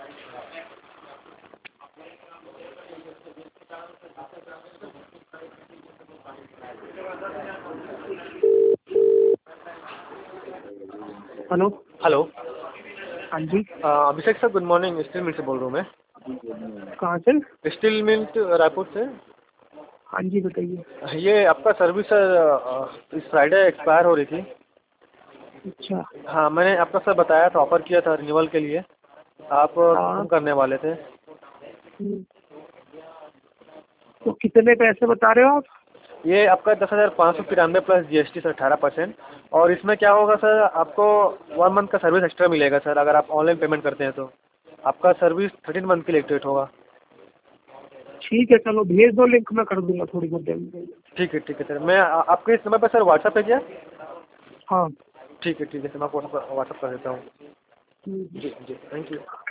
Hello. Hello. हाँ जी। Abhishek sir, good morning. Steel mill से बोल रहा हूँ मैं। कहाँ से? स्टील मिल रायपुर से। हाँ जी, बताइए। ये आपका सर्विस सर इस फ्राइडे एक्सपायर हो रही थी। अच्छा। हाँ, मैंने आपका सर बताया था, ऑफर किया था रिन्यूअल के लिए। आप हाँ। कम करने वाले थे। तो कितने पैसे बता रहे हो आप? ये आपका 10,593 प्लस GST सर, 18%। और इसमें क्या होगा सर, आपको 1 मंथ का सर्विस एक्स्ट्रा मिलेगा सर, अगर आप ऑनलाइन पेमेंट करते हैं तो। आपका सर्विस 13 मंथ के लिए एक्टिवेट होगा। ठीक है, चलो भेज दो लिंक, मैं कर दूंगा थोड़ी बहुत देर में। ठीक है सर। मैं आपके इस नंबर पर सर व्हाट्सएप है क्या? हाँ। ठीक है सर, मैं आपको व्हाट्सएप कर देता हूँ। जी जी, थैंक यू।